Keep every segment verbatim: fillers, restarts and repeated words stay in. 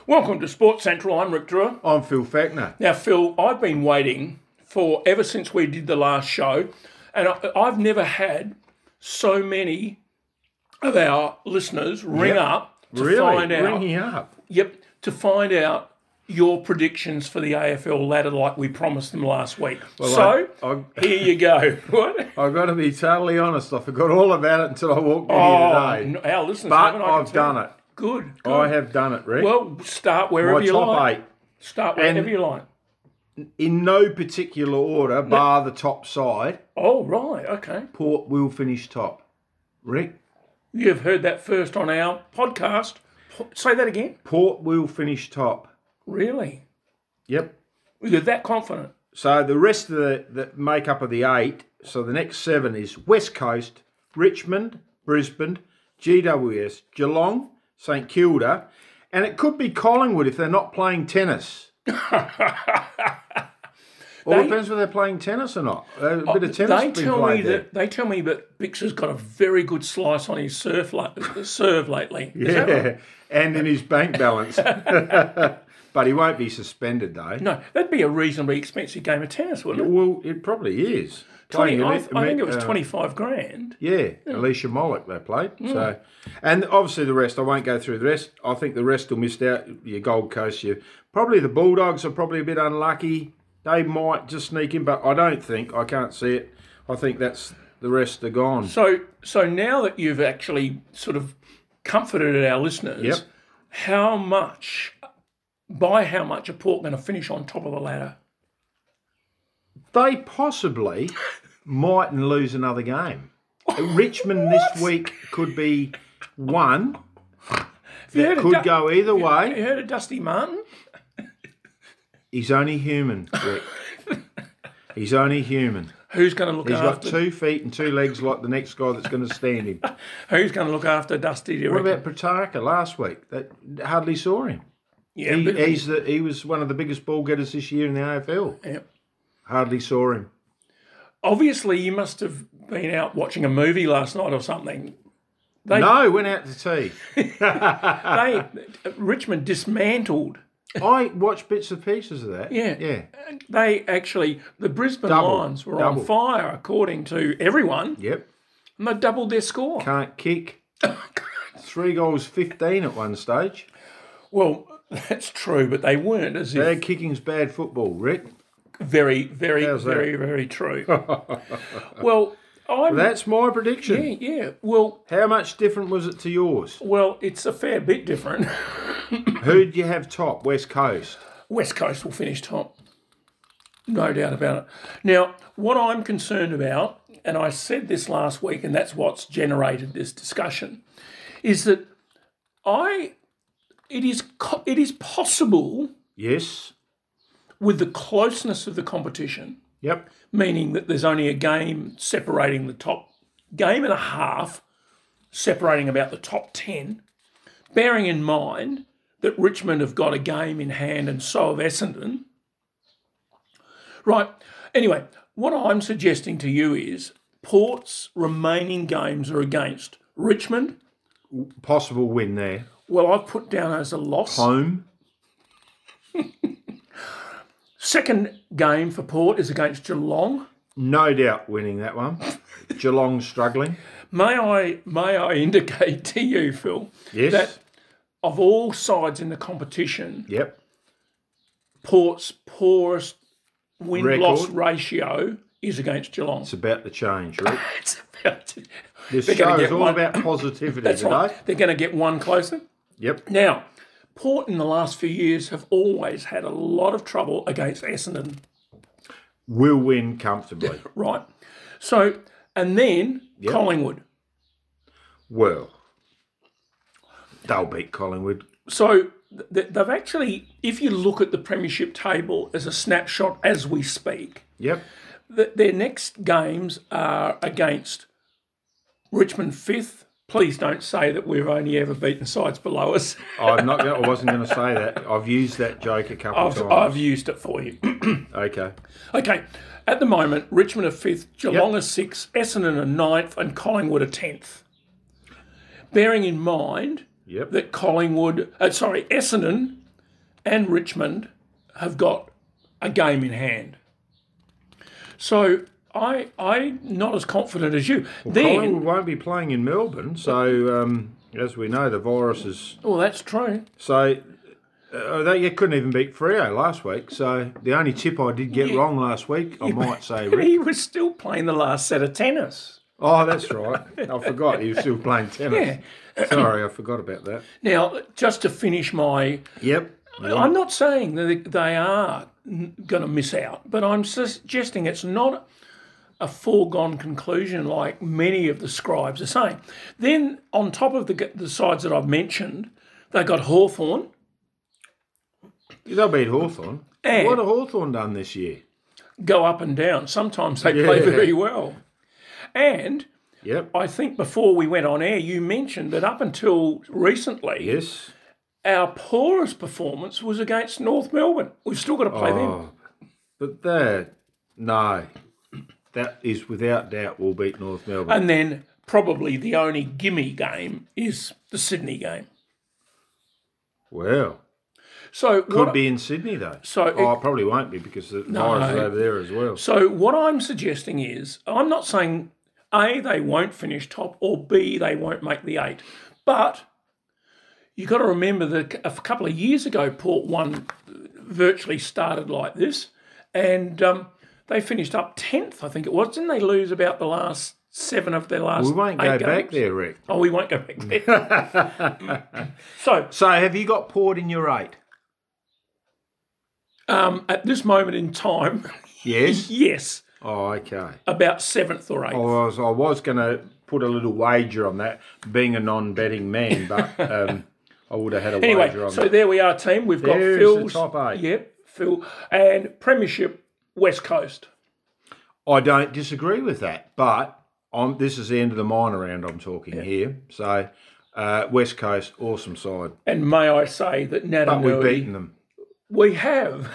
Welcome to Sports Central. I'm Rick Drewer. I'm Phil Fackner. Now, Phil, I've been waiting for ever since we did the last show, and I, I've never had so many of our listeners ring Yep. up to really? find out. Ringing up. Yep, to find out your predictions for the A F L ladder, like we promised them last week. Well, so I- I- here you go. What? I've got to be totally honest. I forgot all about it until I walked in Oh, here today. no, our listeners But haven't. I can I've tell. done it. Good. good. I have done it, Rick. Well, start wherever My you top like. eight. Start wherever And- you like. In no particular order, bar the top side, Oh, right. Okay. Port will finish top. Rick, You've heard that first on our podcast. Say that again. Port will finish top. Really? Yep. You're that confident? So the rest of the, the makeup of the eight, so the next seven is West Coast, Richmond, Brisbane, G W S, Geelong, St Kilda, and it could be Collingwood if they're not playing tennis. Well, They- it depends whether they're playing tennis or not. A bit of tennis They has been tell me played there. that they tell me that Bix has got a very good slice on his surf la- serve lately. Is that Yeah, right? and in his bank balance. But he won't be suspended, though. No, that'd be a reasonably expensive game of tennis, wouldn't it? Well, it probably is. twenty, Playing I, elite- I think it was uh, twenty-five grand. Yeah, Alicia Mollick they played. So, and obviously the rest. I won't go through the rest. I think the rest will miss out. Your Gold Coast, you probably the Bulldogs are probably a bit unlucky. They might just sneak in, but I don't think. I can't see it. I think that's the rest are gone. So, so now that you've actually sort of comforted our listeners, Yep. how much, by how much are Port going to finish on top of the ladder? They possibly mightn't lose another game. Richmond this week could be one. you heard That of could Du- go either You way. heard of Dusty Martin? He's only human, Rick. He's only human. Who's going to look He's got after? two feet and two legs like the next guy that's going to stand him. Who's going to look after Dusty? Do you What reckon? about Pataka last week? That hardly saw him. yeah, He, but- he's the, he was one of the biggest ball getters this year in the A F L. yeah. Hardly saw him. Obviously, you must have been out watching a movie last night or something. They, No, went out to tea. they Richmond dismantled. I watched bits and pieces of that. Yeah. Yeah. They actually, the Brisbane Double, Lions were double. on fire, according to everyone, Yep. and they doubled their score. Can't kick. Three goals, fifteen at one stage. Well, that's true, but they weren't as if Bad kicking's bad football, Rick. very, very, How's that? very, very true. Well, I'm That's my prediction. yeah, yeah. Well, How much different was it to yours? well, it's a fair bit different. Who'd you have top? West Coast. West Coast will finish top. No doubt about it. Now, what I'm concerned about, and I said this last week, and that's what's generated this discussion, is that I, it is, co- it is possible Yes. with the closeness of the competition, Yep. meaning that there's only a game separating the top game and a half, separating about the top ten, bearing in mind that Richmond have got a game in hand and so have Essendon. Right. Anyway, what I'm suggesting to you is Port's remaining games are against Richmond. Possible win there. Well, I've put down as a loss. Home. Second game for Port is against Geelong. No doubt winning that one. Geelong struggling. May I may I indicate to you, Phil, Yes. that of all sides in the competition, Yep. Port's poorest win-loss Record. ratio is against Geelong. It's about to change, Rick. It's about to, This They're gonna show get is all one- about positivity that's today. right. They're going to get one closer. Yep. Now, Port in the last few years have always had a lot of trouble against Essendon, Will win comfortably. right? So, and then Collingwood. Well, they'll beat Collingwood. So th- they've actually, if you look at the premiership table as a snapshot as we speak, Yep. th- their next games are against Richmond fifth. Please don't say that we've only ever beaten sides below us. I'm not. Gonna, I wasn't going to say that. I've used that joke a couple I've, of I've times. used it for you. Okay. Okay, at the moment, Richmond are fifth, Geelong are sixth, Essendon are ninth, and Collingwood are tenth. Bearing in mind Yep. that Collingwood, uh, sorry, Essendon and Richmond have got a game in hand. So I, I'm not as confident as you. Well, then, Collingwood won't be playing in Melbourne, so um, as we know, the virus is. well, that's true. So uh, they you couldn't even beat Freo last week. So the only tip I did get Yeah. wrong last week, I might say, But Rick. he was still playing the last set of tennis. Oh, that's right. I forgot he was still playing tennis. Sorry, I forgot about that. Now, just to finish my... Yep. I'm not saying that they are going to miss out, but I'm suggesting it's not a foregone conclusion like many of the scribes are saying. Then, on top of the, the sides that I've mentioned, they got Hawthorn. They'll beat Hawthorn. And- What have Hawthorn done this year? Go up and down. Sometimes they play Yeah. very well. And Yep. I think before we went on air, you mentioned that up until recently, Yes. our poorest performance was against North Melbourne. We've still got to play them. Oh, but that, no. That is without doubt will beat North Melbourne. And then probably the only gimme game is the Sydney game. Well, So could what, be in Sydney though. So oh, it probably won't be because the virus is over there as well. So what I'm suggesting is, I'm not saying A, they won't finish top, or B, they won't make the eight. But you've got to remember that a couple of years ago, Port One virtually started like this, and um, they finished up tenth, I think it was. Didn't they lose about the last seven of their last We won't eight go games? back there, Rick. Oh, we won't go back there. so So have you got Port in your eight? um, at this moment in time, Yes. yes, Oh, okay. about seventh or eighth. I was I was going to put a little wager on that, being a non-betting man, but um, I would have had a wager Anyway, on so that. there we are, team. We've got There's Phil's. the top eight. Yep, Phil. And Premiership, West Coast. I don't disagree with that, but I'm, this is the end of the minor round I'm talking here. So uh, West Coast, awesome side. And may I say that But we've Natanui... beaten them. We have.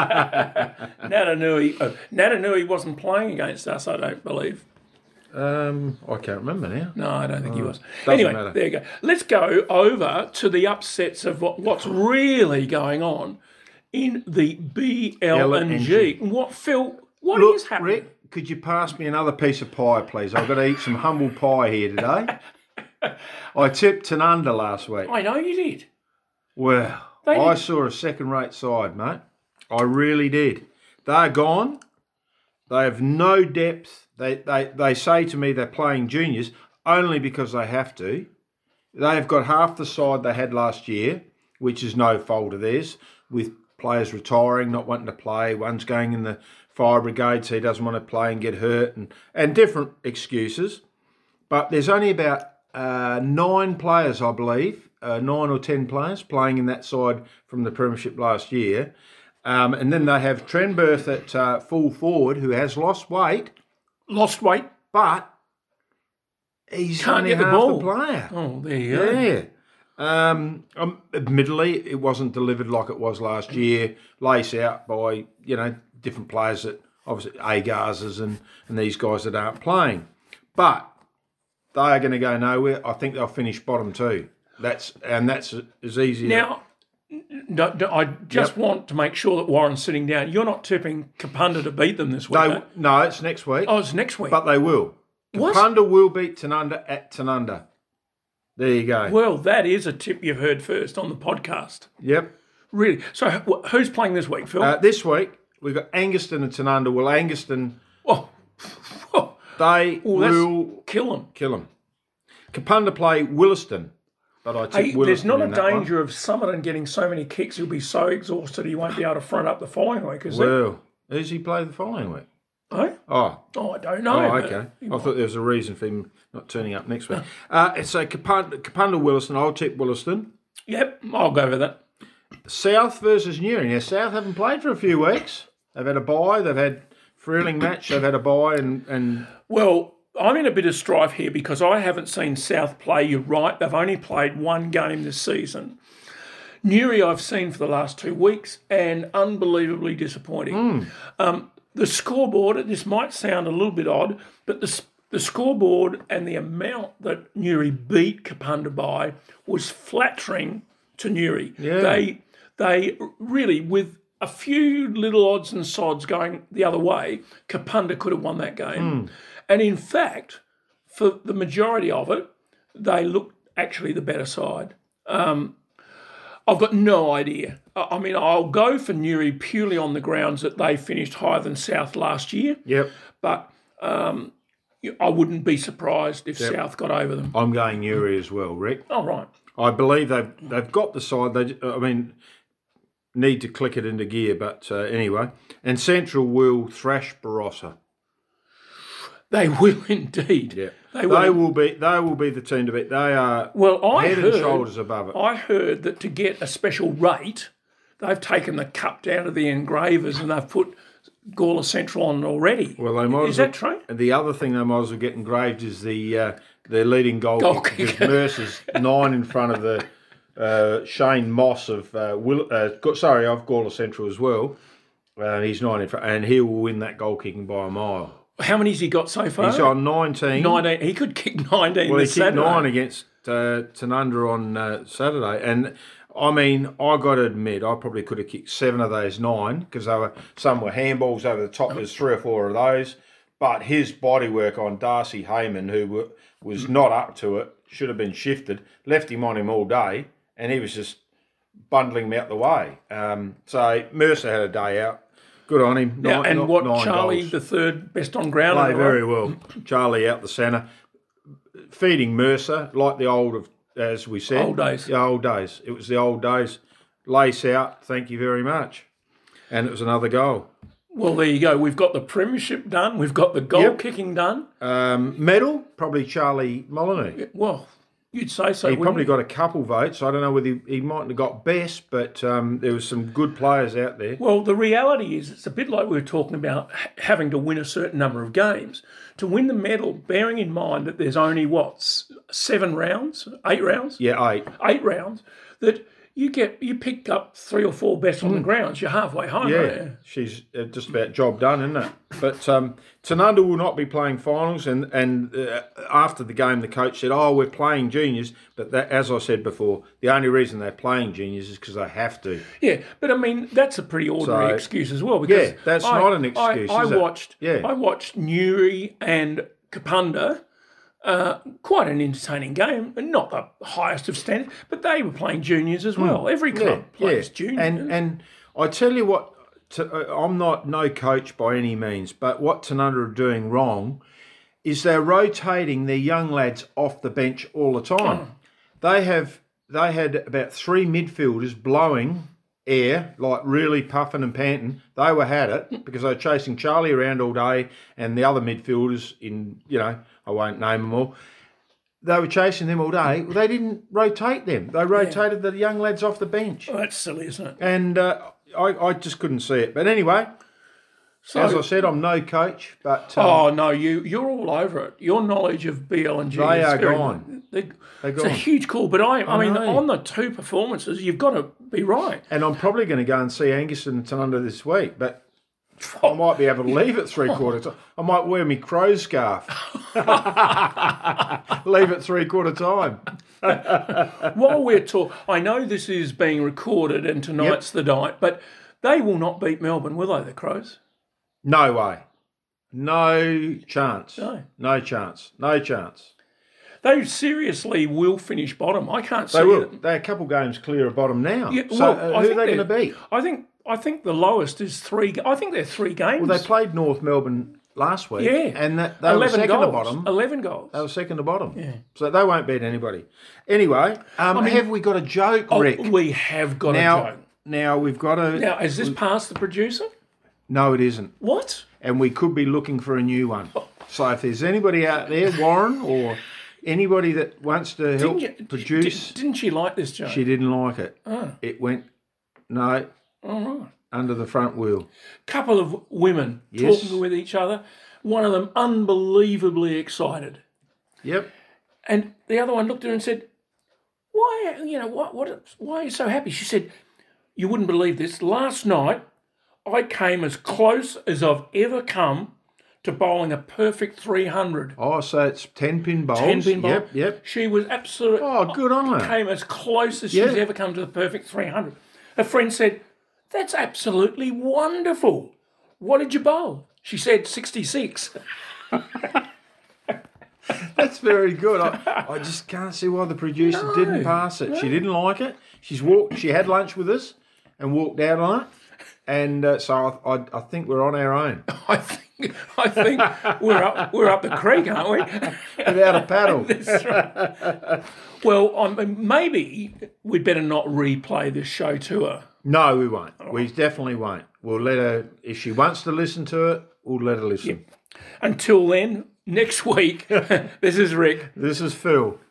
Natanui, uh, Natanui wasn't playing against us, I don't believe. Um, I can't remember now. No, I don't think he was. doesn't Anyway, matter. there you go. Let's go over to the upsets of what, what's really going on in the B L and G. What, Phil, what is Look, happening? Rick, could you pass me another piece of pie, please? I've got to eat some humble pie here today. I tipped Tanunda last week. I know you did. Well, They I did. saw a second-rate side, mate. I really did. They're gone. They have no depth. They, they, they say to me they're playing juniors only because they have to. They've got half the side they had last year, which is no fault of theirs, with players retiring, not wanting to play. One's going in the fire brigade, so he doesn't want to play and get hurt, and, and different excuses. But there's only about uh, nine players, I believe, uh, nine or ten players playing in that side from the Premiership last year. Um, and then they have Trenberth at uh, full forward, who has lost weight, Lost weight. but he's Can't only get the half ball. the player. Oh, there you go. Yeah. Um, um, admittedly, it wasn't delivered like it was last year. Lace out by, you know, different players that obviously Agazes and, and these guys that aren't playing. But they are going to go nowhere. I think they'll finish bottom two. That's and that's as easy. Now, no, no, I just Yep. want to make sure that Warren's sitting down. You're not tipping Kapunda to beat them this week. they, mate. no, it's next week, Oh, it's next week. but they will. What? Kapunda will beat Tanunda at Tanunda. There you go. Well, that is a tip you've heard first on the podcast. Yep. Really. So wh- who's playing this week, Phil? Uh, this week we've got Anguston and Tanunda. Well, Anguston, oh, oh, they oh, that's will kill them. kill them. Kapunda play Williston, but I Hey, think there's Williston not a in that one. danger of Summerton getting so many kicks he'll be so exhausted he won't be able to front up the following week, is there? Well, who's he play the following week? Eh? Oh, Oh, I don't know. oh, but okay. he I might. thought there was a reason for him not turning up next week. Uh, so Kapunda, Kapunda Williston, I'll tip Williston. Yep, I'll go with that. South versus Newry. Now, South haven't played for a few weeks. They've had a bye. They've had Freeling match. They've had a bye, and, and Well, I'm in a bit of strife here because I haven't seen South play. You're right, they've only played one game this season. Newry I've seen for the last two weeks and unbelievably disappointing. Um, the scoreboard, this might sound a little bit odd, but the, the scoreboard and the amount that Newry beat Kapunda by was flattering to Newry. Yeah. They they really, with a few little odds and sods going the other way, Kapunda could have won that game. And in fact, for the majority of it, they looked actually the better side. Um, I've got no idea. I I mean, I'll go for Newry purely on the grounds that they finished higher than South last year. Yep. But um, I wouldn't be surprised if South got over them. I'm going Newry as well, Rick. Oh, right. I believe they've they've got the side. They, I mean, need to click it into gear, but uh, anyway. And Central will thrash Barossa. They will indeed. Yeah, They they will. will be. They will be the team to beat. They are Well, I head heard, and shoulders above it. I heard that to get a special rate, they've taken the cup down to the engravers and they've put Gawler Central on already. Well, they might Is as well, that true? And the other thing they might as well get engraved is the uh, their leading goal, Goal kick, because kicker. Mercer's nine in front of the uh, Shane Moss of uh, Will. Uh, Go- sorry, of Gawler Central as well. Uh, he's nine in front, and he will win that goal kicking by a mile. How many's he got so far? He's on nineteen. nineteen. He could kick nineteen Well, he this kicked Saturday. nine against uh, Tanunda on uh, Saturday, and I mean, I got to admit, I probably could have kicked seven of those nine because they were some were handballs over the top. There's three or four of those, but his body work on Darcy Heyman, who w- was not up to it, should have been shifted. Left him on him all day, and he was just bundling him out the way. Um, so Mercer had a day out. Good on him. Now, Nine- and not- what, nine Charlie, goals. the third best on ground? Play am I very right? well. Charlie out the centre, feeding Mercer like the old of, as we said, Old days. The old days. It was the old days. Lace out. Thank you very much. And it was another goal. Well, there you go. We've got the premiership done. We've got the goal Yep. kicking done. Um, medal probably Charlie Molyneux. Well, you'd say so. He wouldn't probably you? got a couple votes. I don't know whether he, he mightn't have got best, but um, there was some good players out there. Well, the reality is it's a bit like we were talking about h- having to win a certain number of games. To win the medal, bearing in mind that there's only, what, s- seven rounds? Eight rounds? Yeah, eight. Eight rounds. That you get, you pick up three or four best on the grounds. You're halfway home, Hmm. Yeah, aren't you? she's uh, just about job done, isn't it? But um, Tanunda will not be playing finals, and and uh, after the game, the coach said, "Oh, we're playing juniors." But that, as I said before, the only reason they're playing juniors is because they have to. Yeah, but I mean that's a pretty ordinary So- excuse as well. Because Yeah, that's I- not an excuse, I, I is it? watched. Yeah. I watched Newry and Kapunda. Uh, quite an entertaining game, and not the highest of standards, but they were playing juniors as well. Every club plays juniors. And and I tell you what, t- uh, I'm not no coach by any means, but what Tanunda are doing wrong is they're rotating their young lads off the bench all the time. They have they had about three midfielders blowing air, like really puffing and panting. They were had it because they were chasing Charlie around all day, and the other midfielders in, you know, I won't name them all. They were chasing them all day. Well, they didn't rotate them. They rotated the young lads off the bench. Oh, that's silly, isn't it? And uh, I, I just couldn't see it. But anyway, So, as I said, I'm no coach, but um, oh no, you you're all over it. Your knowledge of B L and G They is are very gone. They, they're it's a gone. huge call, but I, I, I mean, know. on the two performances, you've got to be right. And I'm probably going to go and see Angus and Tanunda this week, but I might be able to leave at three quarter time. I might wear my crow scarf. Leave at three quarter time. While we're talking, I know this is being recorded and tonight's the night, but they will not beat Melbourne, will they, the Crows? No way. No chance. No. No chance. No chance. They seriously will finish bottom. I can't see They will. them. They're a couple games clear of bottom now. Yeah, so well, uh, I who are think they going to they're- beat? I think I think the lowest is three. I think they're three games. Well, they played North Melbourne last week. Yeah. And that, they were eleven second goals. to bottom. Eleven goals. They were second to bottom. Yeah. So they won't beat anybody. Anyway, um, mean- have we got a joke, Oh, Rick? we have got a now, joke. now we've got a... Now, has this passed the producer? No, it isn't. What? And we could be looking for a new one. So if there's anybody out there, Warren, or anybody that wants to help Didn't you, produce, Did, didn't she like this joke? she didn't like it. Oh. It went, no, All right. under the front wheel. Couple of women Yes. talking with each other. One of them unbelievably excited, Yep. and the other one looked at her and said, "Why? You know what? What? Why are you so happy?" She said, "You wouldn't believe this. Last night, I came as close as I've ever come to bowling a perfect three hundred. Oh, so it's ten pin bowls. ten pin bowl. Yep, yep. She was absolutely. Oh, good on her. Came as close as Yeah. she's ever come to the perfect three hundred. Her friend said, "That's absolutely wonderful. What did you bowl?" She said, sixty-six. That's very good. I, I just can't see why the producer No, didn't pass it. She didn't like it. She's walked. She had lunch with us and walked out on it. And uh, so I, I, I think we're on our own I think I think we're up we're up the creek, aren't we? without a paddle. That's right. Well, I mean, maybe we'd better not replay this show to her. No, we won't. We definitely won't. We'll let her, if she wants to listen to it, we'll let her listen. Until then, next week, this is Rick. This is Phil.